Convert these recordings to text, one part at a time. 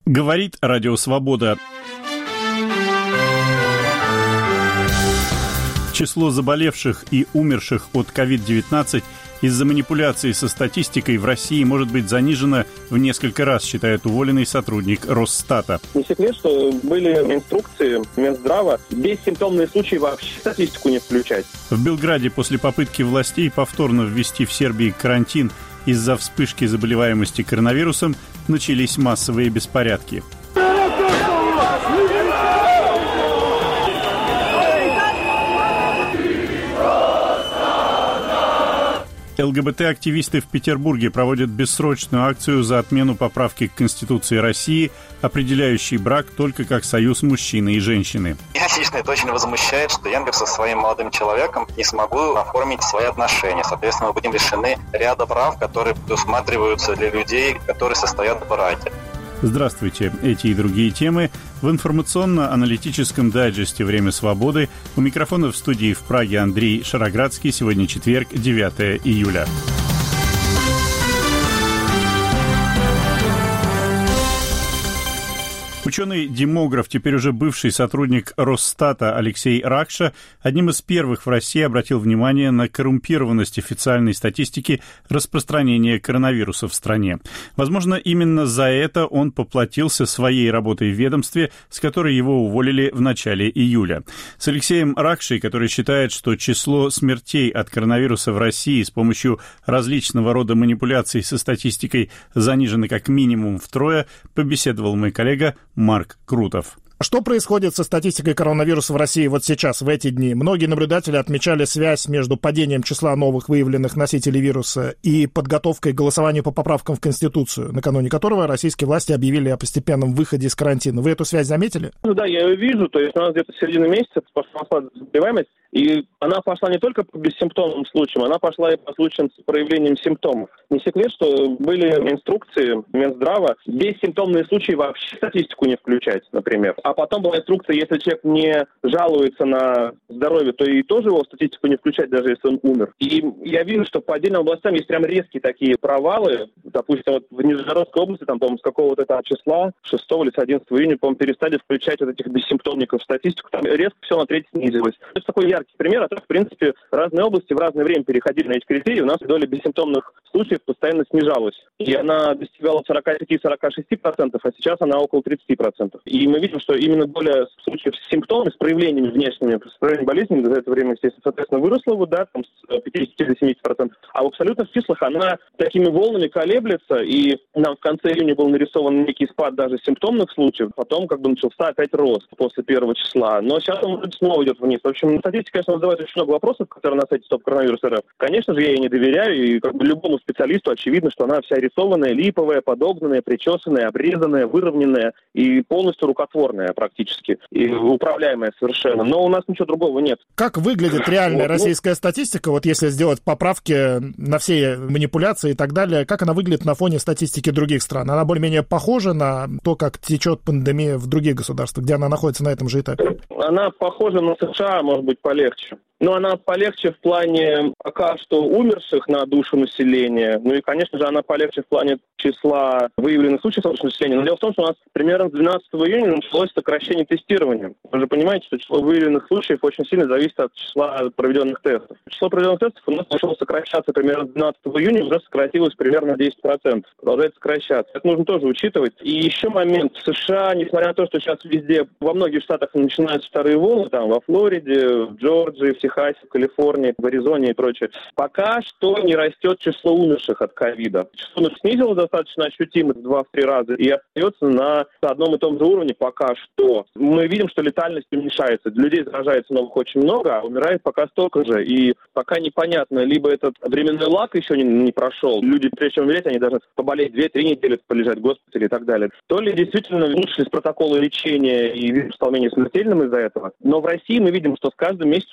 Говорит Радио Свобода. Число заболевших и умерших от COVID-19 из-за манипуляций со статистикой в России может быть занижено в несколько раз, считает уволенный сотрудник Росстата. Не секрет, что были инструкции Минздрава бессимптомные случаи вообще в статистику не включать. В Белграде после попытки властей повторно ввести в Сербии карантин из-за вспышки заболеваемости коронавирусом начались массовые беспорядки. ЛГБТ-активисты в Петербурге проводят бессрочную акцию за отмену поправки к Конституции России, определяющей брак только как союз мужчины и женщины. Меня лично это очень возмущает, что я, например, со своим молодым человеком не смогу оформить свои отношения. Соответственно, мы будем лишены ряда прав, которые предусматриваются для людей, которые состоят в браке. Здравствуйте. Эти и другие темы в информационно-аналитическом дайджесте «Время свободы». У микрофона в студии в Праге Андрей Шароградский. Сегодня четверг, 9 июля. Ученый-демограф, теперь уже бывший сотрудник Росстата Алексей Ракша, одним из первых в России обратил внимание на коррумпированность официальной статистики распространения коронавируса в стране. Возможно, именно за это он поплатился своей работой в ведомстве, с которой его уволили в начале июля. С Алексеем Ракшей, который считает, что число смертей от коронавируса в России с помощью различного рода манипуляций со статистикой занижено как минимум втрое, побеседовал мой коллега Марк Крутов. Что происходит со статистикой коронавируса в России вот сейчас, в эти дни? Многие наблюдатели отмечали связь между падением числа новых выявленных носителей вируса и подготовкой к голосованию по поправкам в Конституцию, накануне которого российские власти объявили о постепенном выходе из карантина. Вы эту связь заметили? Да, я ее вижу. То есть у нас где-то с середины месяца пошла заболеваемость, и она пошла не только по бессимптомным случаям, она пошла и по случаям с проявлением симптомов. Не секрет, что были инструкции Минздрава бессимптомные случаи вообще в статистику не включать, например. А потом была инструкция, если человек не жалуется на здоровье, то и тоже его в статистику не включать, даже если он умер. И я вижу, что по отдельным областям есть прям резкие такие провалы. Допустим, вот в Нижегородской области, там, по-моему, с какого-то там числа, 6 или с 11 июня, по-моему, перестали включать вот этих бессимптомников в статистику. Там резко все на треть снизилось. Это такой яркий пример, а так, в принципе, разные области в разное время переходили на эти критерии. У нас доля бессимптомных случаев постоянно снижалась. И она достигала 45-46%, а сейчас она около 30%. И мы видим, что именно доля случаев с симптомами, с проявлениями внешними, с проявлением болезни за это время, естественно, соответственно, выросла, вот, да, там, с 50 до 70%. А в абсолютных числах она такими волнами колеблется, и нам в конце июня был нарисован некий спад даже симптомных случаев, потом как бы начался опять рост после первого числа. Но сейчас он снова идет вниз. В общем, статистика, конечно, вызывает очень много вопросов, которые на сайте Стоп-коронавирус РФ. Конечно же, я ей не доверяю, и как бы любому специалисту очевидно, что она вся рисованная, липовая, подогнанная, причесанная, обрезанная, выровненная и полностью рукотворная практически, и управляемая совершенно. Но у нас ничего другого нет. Как выглядит реальная российская статистика, вот если сделать поправки на все манипуляции и так далее, как она выглядит на фоне статистики других стран? Она более-менее похожа на то, как течет пандемия в других государствах, где она находится на этом же этапе? Она похожа на США, может быть, полегче. Но она полегче в плане пока что умерших на душу населения. Ну и, конечно же, она полегче в плане числа выявленных случаев на душу населения. Но дело в том, что у нас примерно с 12 июня началось сокращение тестирования. Вы же понимаете, что число выявленных случаев очень сильно зависит от числа проведенных тестов. Число проведенных тестов у нас начало сокращаться примерно с 12 июня, уже сократилось примерно 10%. Продолжает сокращаться. Это нужно тоже учитывать. И еще момент. В США, несмотря на то, что сейчас везде, во многих штатах начинаются вторые волны, там, во Флориде, в Джорджии, в Техасе, в Калифорнии, в Аризоне и прочее, пока что не растет число умерших от ковида. Число снизилось достаточно ощутимо в 2-3 раза и остается на одном и том же уровне пока что. Мы видим, что летальность уменьшается. Людей заражается новых очень много, а умирает пока столько же. И пока непонятно, либо этот временной лаг еще не прошел, люди, прежде чем умереть, они должны поболеть 2-3 недели, полежать в госпитале и так далее. То ли действительно улучшились протоколы лечения и вирус стал менее смертельным из-за этого. Но в России мы видим, что с каждым месяцем умирает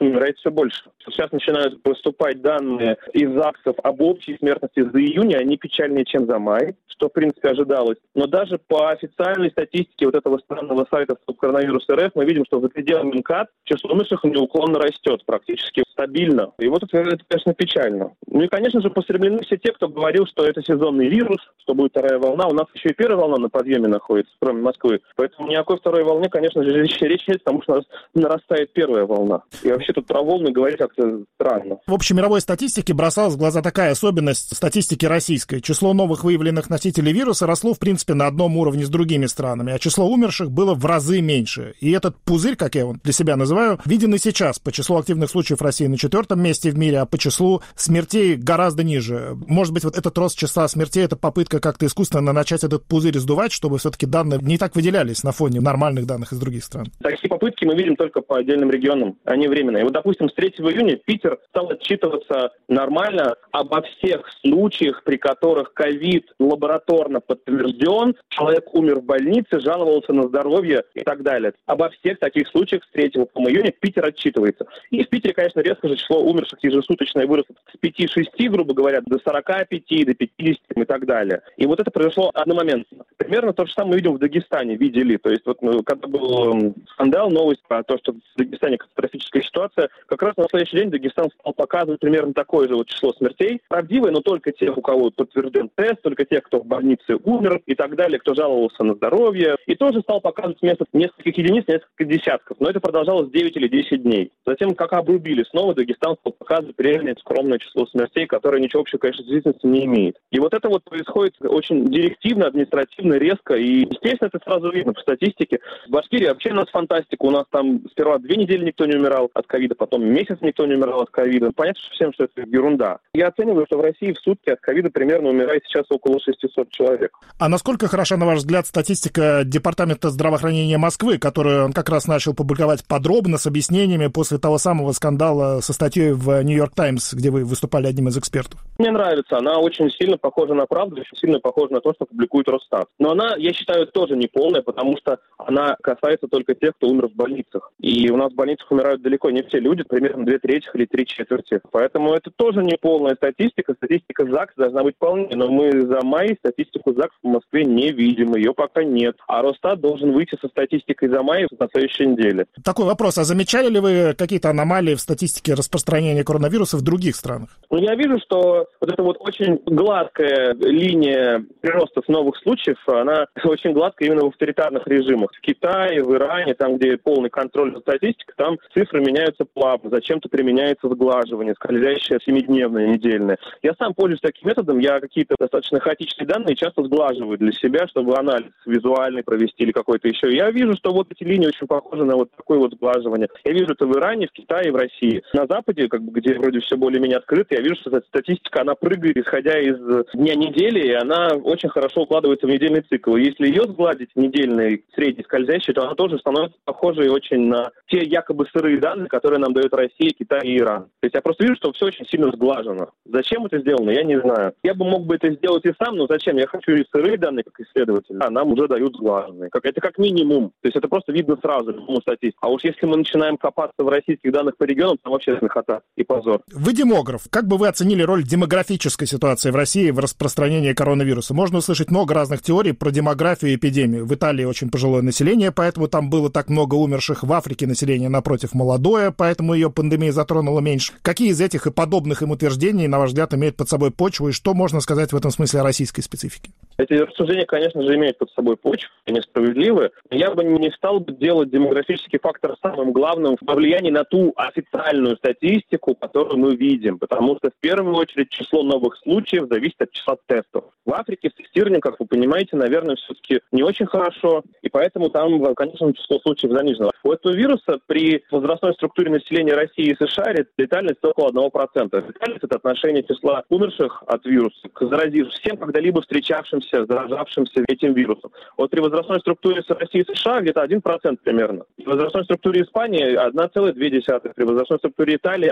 все больше. Сейчас начинают поступать данные из ЗАГСов об общей смертности за июнь, они печальнее, чем за май, что, в принципе, ожидалось. Но даже по официальной статистике вот этого странного сайта Коронавирус РФ мы видим, что за пределами МКАД число умерших неуклонно растет, практически стабильно. И вот это, конечно, печально. Ну и, конечно же, постремлены все те, кто говорил, что это сезонный вирус, что будет вторая волна. У нас еще и первая волна на подъеме находится, кроме Москвы. Поэтому ни о какой второй волне, конечно же, речь нет, потому что нарастает первая волна. И вообще тут про волны говорить как-то странно. В общемировой статистике бросалась в глаза такая особенность статистики российской. Число новых выявленных носителей вируса росло, в принципе, на одном уровне с другими странами, а число умерших было в разы меньше. И этот пузырь, как я его для себя называю, виден и сейчас. По числу активных случаев в России на 4-м месте в мире, а по числу смертей гораздо ниже. Может быть, вот этот рост числа смертей — это попытка как-то искусственно начать этот пузырь сдувать, чтобы все-таки данные не так выделялись на фоне нормальных данных из других стран? Такие попытки мы видим только по отдельным регионам, они временные. Вот, допустим, с 3 июня Питер стал отчитываться нормально обо всех случаях, при которых ковид лабораторно подтвержден, человек умер в больнице, жаловался на здоровье и так далее. Обо всех таких случаях с 3 июня Питер отчитывается. И в Питере, конечно, резко же число умерших ежесуточно выросло с 5-6, грубо говоря, до 45, до 50 и так далее. И вот это произошло одномоментно. Примерно то же самое мы видим в Дагестане, видели. То есть вот когда был скандал, новость про то, что в Дагестане катастрофическая ситуация, как раз на следующий день Дагестан стал показывать примерно такое же вот число смертей. Правдивое, но только тех, у кого подтвержден тест, только тех, кто в больнице умер и так далее, кто жаловался на здоровье. И тоже стал показывать вместо нескольких единиц несколько десятков. Но это продолжалось 9 или 10 дней. Затем, как обрубили, снова Дагестан стал показывать реальное скромное число смертей, которое ничего общего, конечно, с действительностью не имеет. И вот это вот происходит очень директивно, административно, резко. И, естественно, это сразу видно по статистике. В Башкирии вообще у нас фантастика. У нас там сперва 2 недели никто не умирал от ковида, потом месяц никто не умирал от ковида. Понятно всем, что это ерунда. Я оцениваю, что в России в сутки от ковида примерно умирает сейчас около 600 человек. А насколько хороша, на ваш взгляд, статистика Департамента здравоохранения Москвы, которую он как раз начал публиковать подробно с объяснениями после того самого скандала со статьей в «Нью-Йорк Таймс», где вы выступали одним из экспертов? Мне нравится. Она очень сильно похожа на правду, очень сильно похожа на то, что публикует Росстат. Но она, я считаю, тоже не полная, потому что она касается только тех, кто умер в больницах. И у нас в больницах умирают далеко не все люди, примерно 2/3 или 3/4. Поэтому это тоже не полная статистика. Статистика ЗАГС должна быть полнее. Но мы за май статистику ЗАГС в Москве не видим. Ее пока нет. А Росстат должен выйти со статистикой за май на следующей неделе. Такой вопрос. А замечали ли вы какие-то аномалии в статистике распространения коронавируса в других странах? Ну, я вижу, что вот эта вот очень гладкая линия прироста новых случаев, она очень гладкая именно в авторитарных режимах. В Китае, в Иране, там, где полный контроль за статистикой, там цифры меняются плавно. Зачем-то применяется сглаживание, скользящее 7-дневное, недельное. Я сам пользуюсь таким методом. Я какие-то достаточно хаотичные данные часто сглаживаю для себя, чтобы анализ визуальный провести или какой-то еще. Я вижу, что вот эти линии очень похожи на вот такое вот сглаживание. Я вижу это в Иране, в Китае, в России. На Западе, где вроде все более-менее открыто, я вижу, что эта статистика, она прыгает, исходя из дня недели, и она очень хорошо укладывается в недельный цикл. И если ее сгладить, недельный, средний, скользящий, то она тоже становится похожей очень на те якобы сырые данные, которые нам дают Россия, Китай и Иран. То есть я просто вижу, что все очень сильно сглажено. Зачем это сделано, я не знаю. Я бы мог бы это сделать и сам, но зачем? Я хочу и сырые данные, как исследователь, а нам уже дают сглаженные. Это как минимум. То есть это просто видно сразу, любому статистику. А уж если мы начинаем копаться в российских данных по регионам, там вообще смехота и позор. Вы демограф. Как бы вы оценили роль демографической ситуации в России в распространении коронавируса? Можно услышать много разных теорий про демографию и эпидемию. В Италии очень пожилое население, поэтому там было так много умерших. В Африке население, напротив, молодое, поэтому ее пандемия затронула меньше. Какие из этих и подобных им утверждений, на ваш взгляд, имеют под собой почву, и что можно сказать в этом смысле о российской специфике? Эти рассуждения, конечно же, имеют под собой почву, они справедливы. Я бы не стал бы делать демографический фактор самым главным во влиянии на ту официальную статистику, которую мы видим, потому что в первую очередь число новых случаев зависит от числа тестов. В Африке с тестированием, как вы понимаете, наверное, все-таки не очень хорошо, и поэтому там, конечно, число случаев занижено. У этого вируса при возрастной структуре населения России и США летальность около 1%. Летальность — это отношение числа умерших от вируса к заразившимся, всем когда-либо встречавшимся, заражавшимся этим вирусом. Вот при возрастной структуре России и США где-то 1% примерно. При возрастной структуре Испании 1,2%, при возрастной структуре Италии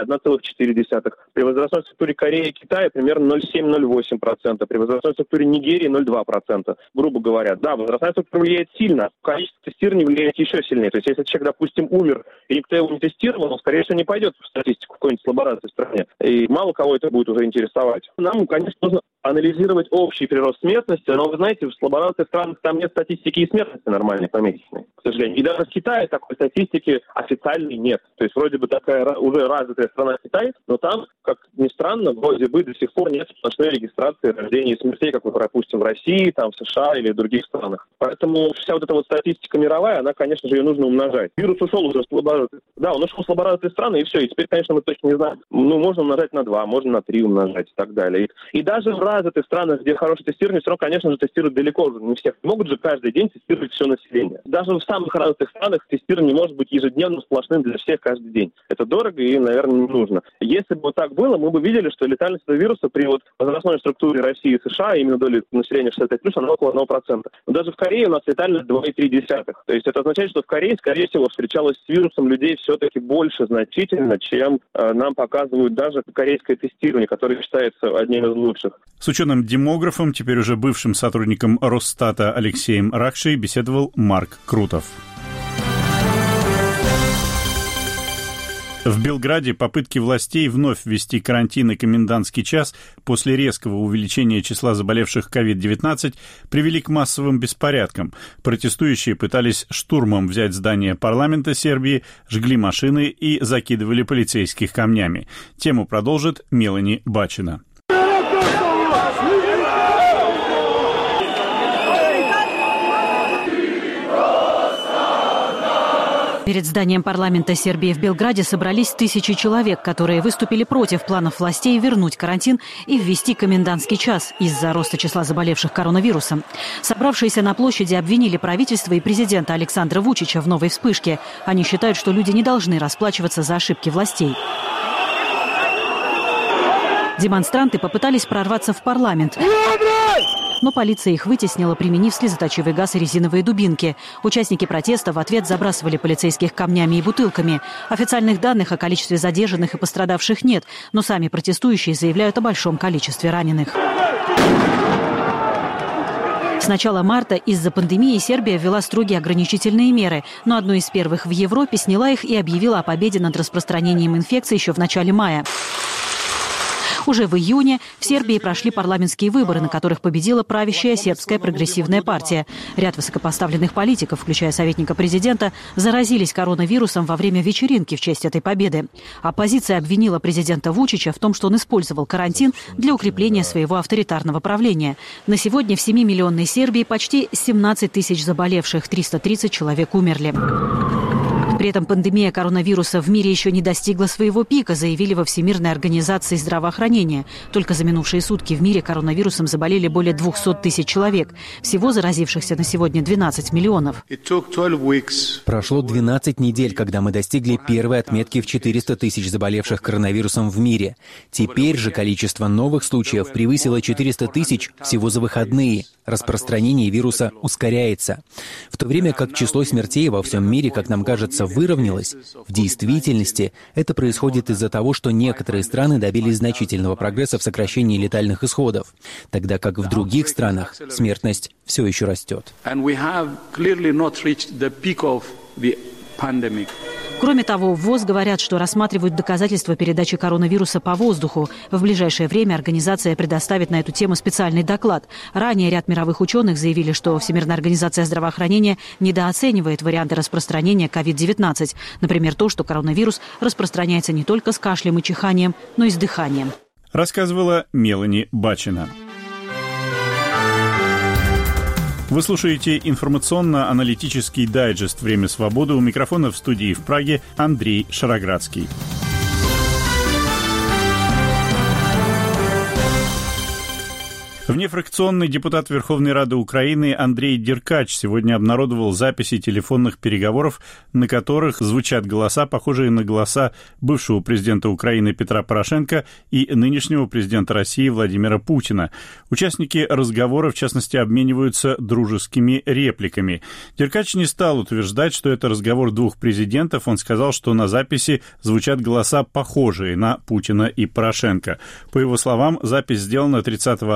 1,4%, при возрастной структуре Кореи и Китая примерно 0,7-0,8%, при возрастной структуре Нигерии 0,2%, грубо говоря. Да, возрастная структура влияет сильно. Конечно, количество тестирования влияет еще сильнее. То есть если человек, допустим, умер, и никто его не тестировал, он, скорее всего, не пойдет в статистику в какой-нибудь лабораторной стране. И мало кого это будет уже интересовать. Нам, конечно, нужно анализировать общий прирост смертности, но, вы знаете, в лабораторных странах там нет статистики и смертности нормальной, помесячной, к сожалению. И даже в Китае такой статистики официальной нет. То есть вроде бы такая уже развитая страна Китай, но там, как ни странно, вроде бы до сих пор нет сплошной регистрации рождения и смертей, как мы пропустим в России, там, в США или в других странах. Поэтому вся вот эта вот статистика мировая, она, конечно же, ее нужно умножать. Вирус ушел уже с лаборатории. Да, он ушел с лабораторной страны, и все. И теперь, конечно, мы точно не знаем. Можно умножать на 2, можно на 3 умножать и так далее. И даже в развитых странах, где хорошее тестирование, все равно, конечно же, тестируют далеко уже не всех. Могут же каждый день тестировать все население. Даже в самых развитых странах тестирование может быть ежедневно сплошным для всех каждый день. Это дорого и, наверное, не нужно. Если бы вот так было, мы бы видели, что летальность этого вируса при вот возрастной структуре России и США, именно доли населения 65+, она около 1%. Но даже в Корее у нас летальность 2,3. То есть это означает, что в Корее, скорее всего, встречалось с вирусом людей все-таки больше значительно, чем нам показывают даже корейское тестирование, которое считается одним из лучших. С ученым-демографом, теперь уже бывшим сотрудником Росстата Алексеем Ракшей, беседовал Марк Крутов. В Белграде попытки властей вновь ввести карантин и комендантский час после резкого увеличения числа заболевших COVID-19 привели к массовым беспорядкам. Протестующие пытались штурмом взять здание парламента Сербии, жгли машины и закидывали полицейских камнями. Тему продолжит Мелани Бачина. Перед зданием парламента Сербии в Белграде собрались тысячи человек, которые выступили против планов властей вернуть карантин и ввести комендантский час из-за роста числа заболевших коронавирусом. Собравшиеся на площади обвинили правительство и президента Александра Вучича в новой вспышке. Они считают, что люди не должны расплачиваться за ошибки властей. Демонстранты попытались прорваться в парламент, но полиция их вытеснила, применив слезоточивый газ и резиновые дубинки. Участники протеста в ответ забрасывали полицейских камнями и бутылками. Официальных данных о количестве задержанных и пострадавших нет, но сами протестующие заявляют о большом количестве раненых. С начала марта из-за пандемии Сербия ввела строгие ограничительные меры, но одной из первых в Европе сняла их и объявила о победе над распространением инфекции еще в начале мая. Уже в июне в Сербии прошли парламентские выборы, на которых победила правящая сербская прогрессивная партия. Ряд высокопоставленных политиков, включая советника президента, заразились коронавирусом во время вечеринки в честь этой победы. Оппозиция обвинила президента Вучича в том, что он использовал карантин для укрепления своего авторитарного правления. На сегодня в 7-миллионной Сербии почти 17 тысяч заболевших, 330 человек умерли. При этом пандемия коронавируса в мире еще не достигла своего пика, заявили во Всемирной организации здравоохранения. Только за минувшие сутки в мире коронавирусом заболели более 200 тысяч человек. Всего заразившихся на сегодня 12 миллионов. Прошло 12 недель, когда мы достигли первой отметки в 400 тысяч заболевших коронавирусом в мире. Теперь же количество новых случаев превысило 400 тысяч всего за выходные. Распространение вируса ускоряется. В то время как число смертей во всем мире, как нам кажется, выровнялось, в действительности это происходит из-за того, что некоторые страны добились значительного прогресса в сокращении летальных исходов, тогда как в других странах смертность все еще растет. Кроме того, в ВОЗ говорят, что рассматривают доказательства передачи коронавируса по воздуху. В ближайшее время организация предоставит на эту тему специальный доклад. Ранее ряд мировых ученых заявили, что Всемирная организация здравоохранения недооценивает варианты распространения COVID-19. Например, то, что коронавирус распространяется не только с кашлем и чиханием, но и с дыханием. Рассказывала Мелани Бачина. Вы слушаете информационно-аналитический дайджест «Время свободы». У микрофона в студии в Праге Андрей Шароградский. Внефракционный депутат Верховной Рады Украины Андрей Деркач сегодня обнародовал записи телефонных переговоров, на которых звучат голоса, похожие на голоса бывшего президента Украины Петра Порошенко и нынешнего президента России Владимира Путина. Участники разговора, в частности, обмениваются дружескими репликами. Деркач не стал утверждать, что это разговор двух президентов. Он сказал, что на записи звучат голоса, похожие на Путина и Порошенко. По его словам, запись сделана 30 апреля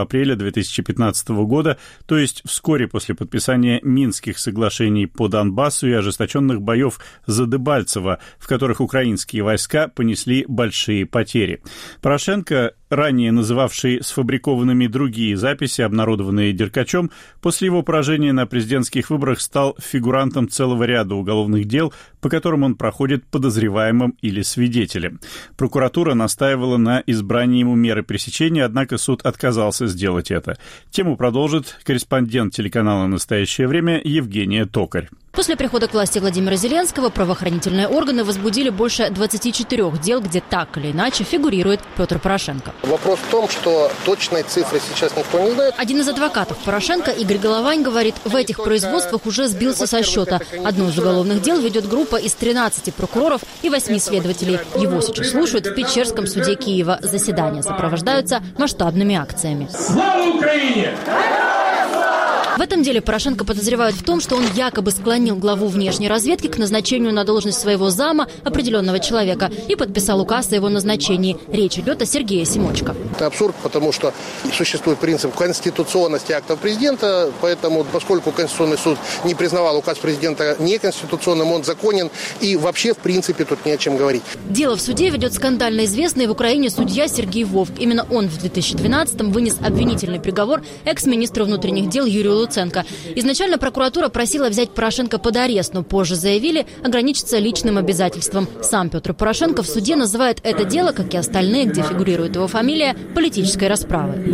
2015 года, то есть вскоре после подписания Минских соглашений по Донбассу и ожесточенных боев за Дебальцево, в которых украинские войска понесли большие потери. Порошенко, ранее называвший сфабрикованными другие записи, обнародованные Деркачем, после его поражения на президентских выборах стал фигурантом целого ряда уголовных дел, по которым он проходит подозреваемым или свидетелем. Прокуратура настаивала на избрании ему меры пресечения, однако суд отказался сделать это. Тему продолжит корреспондент телеканала «Настоящее время» Евгения Токарь. После прихода к власти Владимира Зеленского правоохранительные органы возбудили больше 24 дел, где так или иначе фигурирует Петр Порошенко. Вопрос в том, что точной цифры сейчас никто не знает. Один из адвокатов Порошенко, Игорь Головань, говорит, в этих производствах уже сбился со счета. Одно из уголовных дел ведет группа из 13 прокуроров и 8 следователей. Его сейчас слушают в Печерском суде Киева. Заседания сопровождаются масштабными акциями. Слава Украине! В этом деле Порошенко подозревают в том, что он якобы склонил главу внешней разведки к назначению на должность своего зама определенного человека и подписал указ о его назначении. Речь идет о Сергее Семочко. Это абсурд, потому что существует принцип конституционности актов президента, поэтому, поскольку Конституционный суд не признавал указ президента неконституционным, он законен, и вообще, в принципе, тут не о чем говорить. Дело в суде ведет скандально известный в Украине судья Сергей Вовк. Именно он в 2012-м вынес обвинительный приговор экс-министру внутренних дел Юрию Луценко. Изначально прокуратура просила взять Порошенко под арест, но позже заявили ограничиться личным обязательством. Сам Петр Порошенко в суде называет это дело, как и остальные, где фигурирует его фамилия, политической расправой.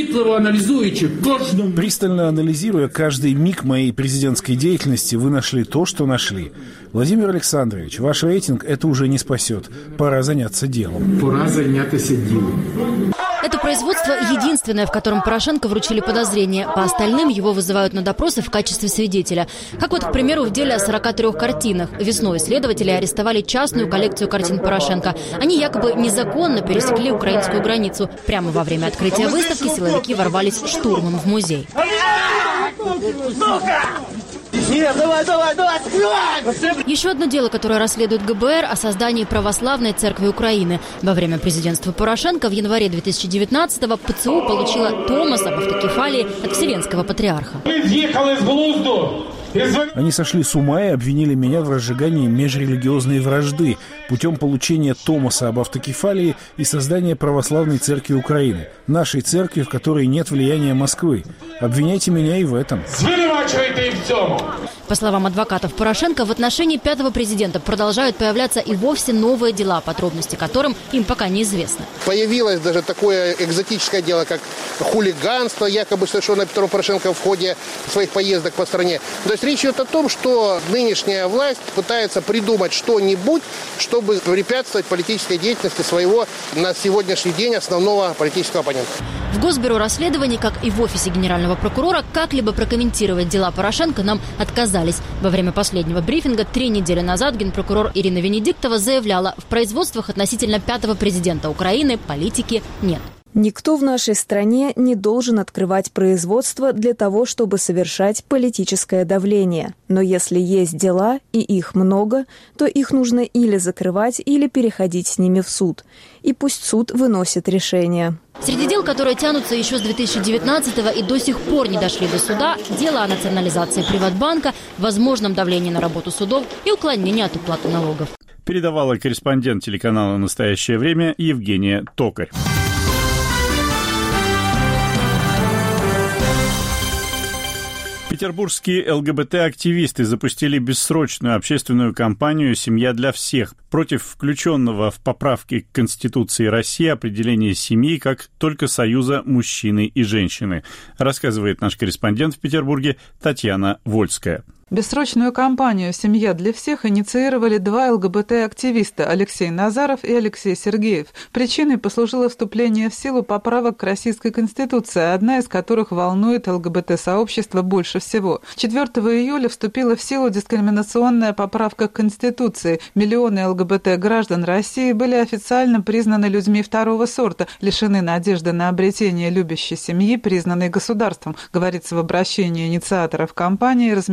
Пристально анализируя каждый миг моей президентской деятельности, вы нашли то, что нашли. Владимир Александрович, ваш рейтинг это уже не спасет. Пора заняться делом. Пора заняться делом. Это производство единственное, в котором Порошенко вручили подозрение. По остальным его вызывают на допросы в качестве свидетеля. Как вот, к примеру, в деле о 43 картинах. Весной следователи арестовали частную коллекцию картин Порошенко. Они якобы незаконно пересекли украинскую границу. Прямо во время открытия выставки силовики ворвались штурмом в музей. Нет, давай, скрывай! Еще одно дело, которое расследует ГБР, о создании Православной Церкви Украины. Во время президентства Порошенко в январе 2019-го ПЦУ получила Томос об автокефалии от Вселенского Патриарха. Они сошли с ума и обвинили меня в разжигании межрелигиозной вражды путем получения Томоса об автокефалии и создания Православной Церкви Украины, нашей церкви, в которой нет влияния Москвы. Обвиняйте меня и в этом. По словам адвокатов Порошенко, в отношении пятого президента продолжают появляться и вовсе новые дела, подробности которым им пока неизвестны. Появилось даже такое экзотическое дело, как хулиганство, якобы совершенное Петром Порошенко в ходе своих поездок по стране. То есть речь идет о том, что нынешняя власть пытается придумать что-нибудь, чтобы препятствовать политической деятельности своего на сегодняшний день основного политического оппонента. В Госбюро расследований, как и в офисе генерального прокурора, как-либо прокомментировать дела Порошенко нам отказались. Во время последнего брифинга 3 недели назад генпрокурор Ирина Венедиктова заявляла, в производствах относительно пятого президента Украины политики нет. Никто в нашей стране не должен открывать производство для того, чтобы совершать политическое давление. Но если есть дела, и их много, то их нужно или закрывать, или переходить с ними в суд. И пусть суд выносит решение. Среди дел, которые тянутся еще с 2019-го и до сих пор не дошли до суда, дело о национализации Приватбанка, возможном давлении на работу судов и уклонении от уплаты налогов. Передавала корреспондент телеканала «Настоящее время» Евгения Токарь. Петербургские ЛГБТ-активисты запустили бессрочную общественную кампанию «Семья для всех» против включенного в поправки к Конституции России определения семьи как только союза мужчины и женщины, рассказывает наш корреспондент в Петербурге Татьяна Вольская. Бессрочную кампанию «Семья для всех» инициировали 2 ЛГБТ-активиста – Алексей Назаров и Алексей Сергеев. Причиной послужило вступление в силу поправок к Российской Конституции, одна из которых волнует ЛГБТ-сообщество больше всего. 4 июля вступила в силу дискриминационная поправка к Конституции. Миллионы ЛГБТ-граждан России были официально признаны людьми второго сорта, лишены надежды на обретение любящей семьи, признанной государством, говорится в обращении инициаторов кампании, размещенном в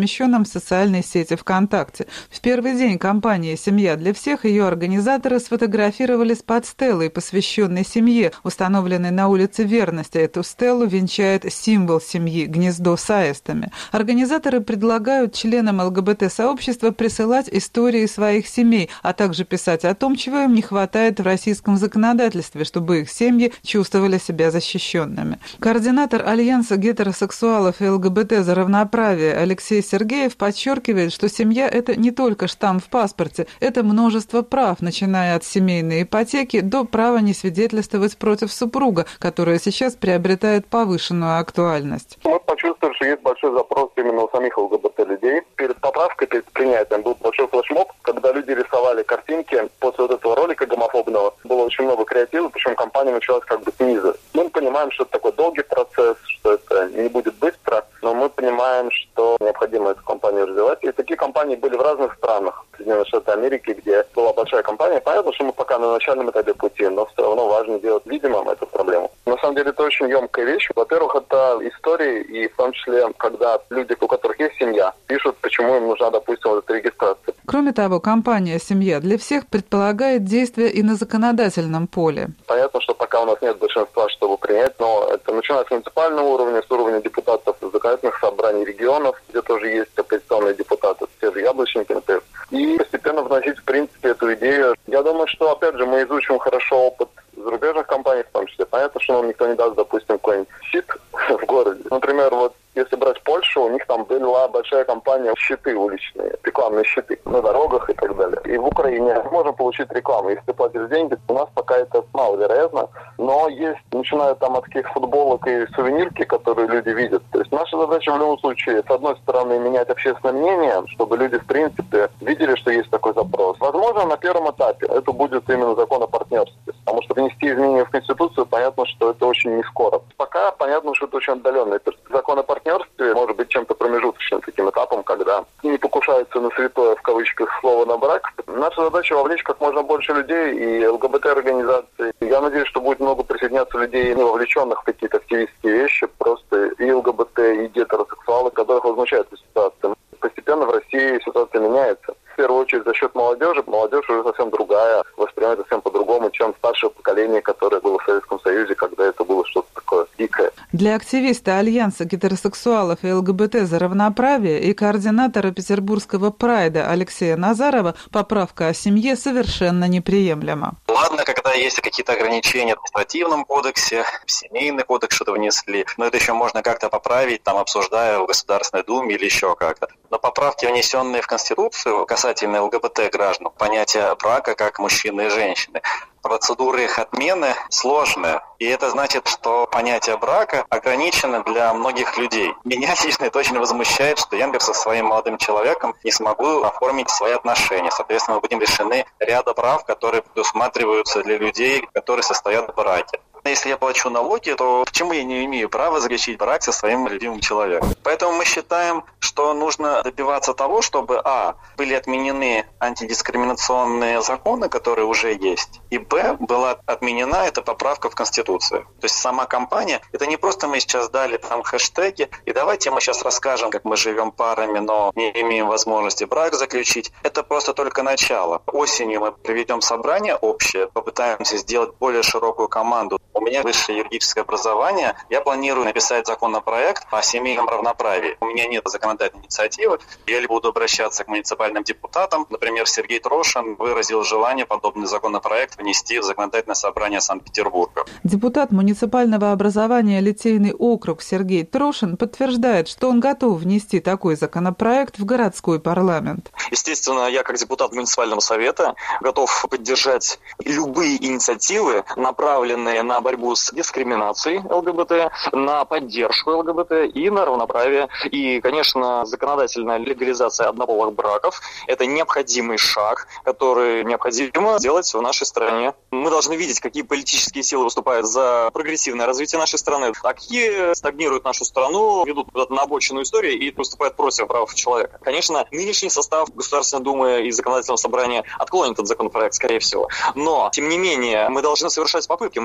социальной сети ВКонтакте. В первый день кампании «Семья для всех» ее организаторы сфотографировались под стелой, посвященной семье, установленной на улице Верности. Эту стелу венчает символ семьи – гнездо с аистами. Организаторы предлагают членам ЛГБТ-сообщества присылать истории своих семей, а также писать о том, чего им не хватает в российском законодательстве, чтобы их семьи чувствовали себя защищенными. Координатор Альянса гетеросексуалов и ЛГБТ за равноправие Алексей Сергеев подчеркивает, что семья – это не только штамп в паспорте, это множество прав, начиная от семейной ипотеки до права не свидетельствовать против супруга, которое сейчас приобретает повышенную актуальность. Мы почувствовали, что есть большой запрос именно у самих ЛГБТ-людей. Перед поправкой, перед принятием был большой флешмоб, когда люди рисовали картинки после вот этого ролика гомофобного. Было очень много креатива, причем кампания началась как бы снизу. Мы понимаем, что это такой долгий процесс, что это не будет быстро, но мы понимаем, что необходимо эту кампанию развивать. И такие кампании были в разных странах. Соединенные Штаты Америки, где была большая кампания. Понятно, что мы пока на начальном этапе пути, но все равно важно делать видимым эту проблему. На самом деле это очень емкая вещь. Во-первых, это истории, и в том числе, когда люди, у которых есть семья, пишут, почему им нужна, допустим, вот эта регистрация. Кроме того, кампания «Семья для всех» предполагает действия и на законодательном поле. Понятно, что пока у нас нет большинства, чтобы принять, но это начинается с муниципального уровня, с уровня депутатов законодательных собраний регионов, где тоже есть оппозиционные депутаты, те же Яблочники, например, и постепенно вносить, в принципе, эту идею. Я думаю, что, опять же, мы изучим хорошо опыт зарубежных компаний в том числе. Понятно, что нам никто не даст, допустим, какой-нибудь щит в городе. Например, вот если брать Польшу, у них там была большая компания щиты уличные, рекламные щиты на дорогах и так далее. И в Украине можно получить рекламу, если ты платишь деньги. У нас пока это маловероятно, но есть, начиная там от таких футболок и сувенирки, которые люди видят. То есть наша задача в любом случае, с одной стороны, менять общественное мнение, чтобы люди, в принципе, видели, что есть такой запрос. Возможно, на первом этапе это будет именно закон о партнерстве, потому что внести изменения в Конституцию, понятно, что это очень не скоро. Пока понятно, что это очень отдаленный закон о партнерстве может быть чем-то промежуточным таким этапом, когда не покушаются на святое, в кавычках, слово на брак. Наша задача вовлечь как можно больше людей и ЛГБТ-организаций. Я надеюсь, что будет много присоединяться людей, не вовлеченных в какие-то активистские вещи, просто и ЛГБТ, и гетеросексуалы, которых возмущает эта ситуация. Постепенно в России ситуация меняется. В первую очередь за счет молодежи. Молодежь уже совсем другая, воспринимает совсем по-другому, чем старшее поколение, которое было в Советском Союзе, когда это было что-то такое дикое. Для активиста Альянса гетеросексуалов и ЛГБТ за равноправие и координатора петербургского прайда Алексея Назарова поправка о семье совершенно неприемлема. Ладно, когда есть какие-то ограничения в административном кодексе, в семейный кодекс что-то внесли, но это еще можно как-то поправить, там обсуждая в Государственной Думе или еще как-то. Но поправки, внесенные в Конституцию касательно ЛГБТ граждан, понятие брака как мужчины и женщины, процедуры их отмены сложные. И это значит, что понятие брака ограничено для многих людей. Меня лично это очень возмущает, что я, например, со своим молодым человеком не смогу оформить свои отношения. Соответственно, мы будем лишены ряда прав, которые предусматриваются для людей, которые состоят в браке. Если я плачу налоги, то почему я не имею права заключить брак со своим любимым человеком? Поэтому мы считаем, что нужно добиваться того, чтобы были отменены антидискриминационные законы, которые уже есть, и была отменена эта поправка в Конституцию. То есть сама кампания, это не просто мы сейчас дали там хэштеги, и давайте мы сейчас расскажем, как мы живем парами, но не имеем возможности брак заключить. Это просто только начало. Осенью мы проведем собрание общее, попытаемся сделать более широкую команду. У меня высшее юридическое образование. Я планирую написать законопроект о семейном равноправии. У меня нет законодательной инициативы. Я буду обращаться к муниципальным депутатам. Например, Сергей Трошин выразил желание подобный законопроект внести в законодательное собрание Санкт-Петербурга. Депутат муниципального образования Литейный округ Сергей Трошин подтверждает, что он готов внести такой законопроект в городской парламент. Естественно, я как депутат муниципального совета готов поддержать любые инициативы, направленные на борьбу с дискриминацией ЛГБТ, на поддержку ЛГБТ и на равноправие. И, конечно, законодательная легализация однополых браков – это необходимый шаг, который необходимо сделать в нашей стране. Мы должны видеть, какие политические силы выступают за прогрессивное развитие нашей страны, а какие стагнируют нашу страну, ведут куда-то на обочину истории и выступают против прав человека. Конечно, нынешний состав Государственной Думы и Законодательного собрания отклонит этот законопроект, скорее всего. Но, тем не менее, мы должны совершать попытки, мы должны это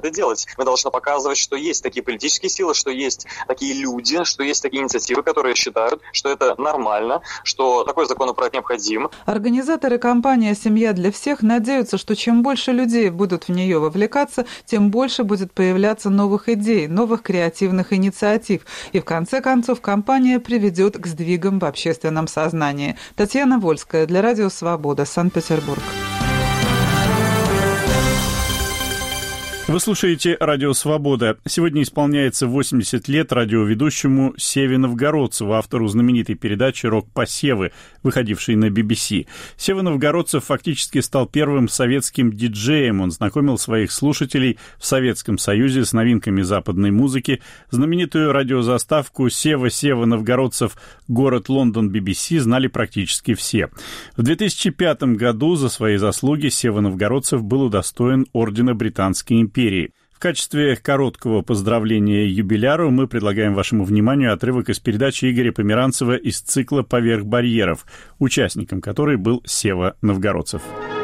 это делать. Мы должны показывать, что есть такие политические силы, что есть такие люди, что есть такие инициативы, которые считают, что это нормально, что такой законопроект необходим. Организаторы кампании «Семья для всех» надеются, что чем больше людей будут в нее вовлекаться, тем больше будет появляться новых идей, новых креативных инициатив. И в конце концов кампания приведет к сдвигам в общественном сознании. Татьяна Вольская для Радио Свобода, Санкт-Петербург. Вы слушаете «Радио Свобода». Сегодня исполняется 80 лет радиоведущему Севе Новгородцеву, автору знаменитой передачи «Рок-посевы», выходившей на BBC. Сева Новгородцев фактически стал первым советским диджеем. Он знакомил своих слушателей в Советском Союзе с новинками западной музыки. Знаменитую радиозаставку «Сева Новгородцев. Город Лондон BBC» знали практически все. В 2005 году за свои заслуги Сева Новгородцев был удостоен ордена Британской империи. В качестве короткого поздравления юбиляру мы предлагаем вашему вниманию отрывок из передачи Игоря Померанцева из цикла «Поверх барьеров», участником которой был Сева Новгородцев.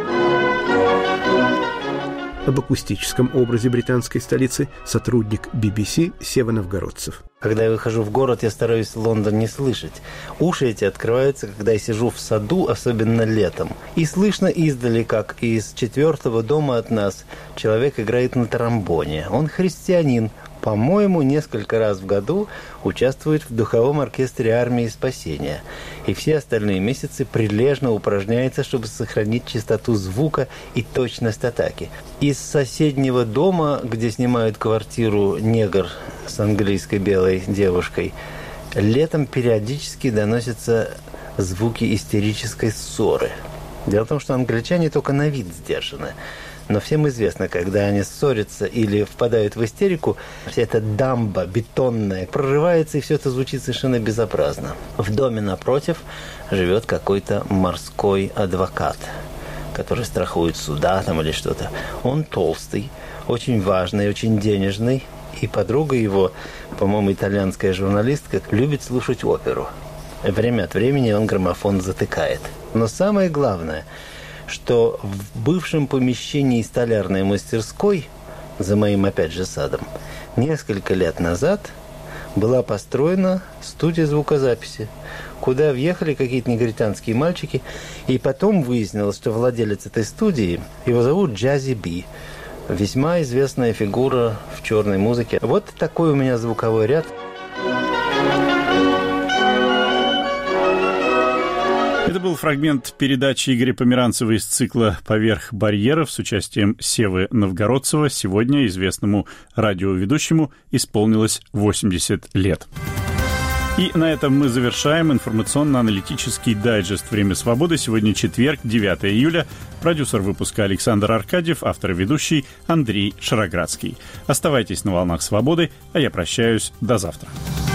Об акустическом образе британской столицы сотрудник BBC Сева Новгородцев. Когда я выхожу в город, я стараюсь Лондон не слышать. Уши эти открываются, когда я сижу в саду, особенно летом. И слышно издали, как из 4-го дома от нас человек играет на тромбоне. Он христианин. По-моему, несколько раз в году участвует в духовом оркестре армии спасения. И все остальные месяцы прилежно упражняется, чтобы сохранить чистоту звука и точность атаки. Из соседнего дома, где снимают квартиру негр с английской белой девушкой, летом периодически доносятся звуки истерической ссоры. Дело в том, что англичане только на вид сдержаны. Но всем известно, когда они ссорятся или впадают в истерику, вся эта дамба бетонная прорывается, и все это звучит совершенно безобразно. В доме напротив живет какой-то морской адвокат, который страхует суда там или что-то. Он толстый, очень важный, очень денежный, и подруга его, по-моему, итальянская журналистка, любит слушать оперу. Время от времени он граммофон затыкает. Но самое главное, что в бывшем помещении столярной мастерской, за моим, опять же, садом, несколько лет назад была построена студия звукозаписи, куда въехали какие-то негритянские мальчики, и потом выяснилось, что владелец этой студии, его зовут Джази Би, весьма известная фигура в черной музыке. Вот такой у меня звуковой ряд. Это был фрагмент передачи Игоря Померанцева из цикла «Поверх барьеров» с участием Севы Новгородцева. Сегодня известному радиоведущему исполнилось 80 лет. И на этом мы завершаем информационно-аналитический дайджест «Время свободы». Сегодня четверг, 9 июля. Продюсер выпуска Александр Аркадьев, автор и ведущий Андрей Шароградский. Оставайтесь на волнах свободы, а я прощаюсь до завтра.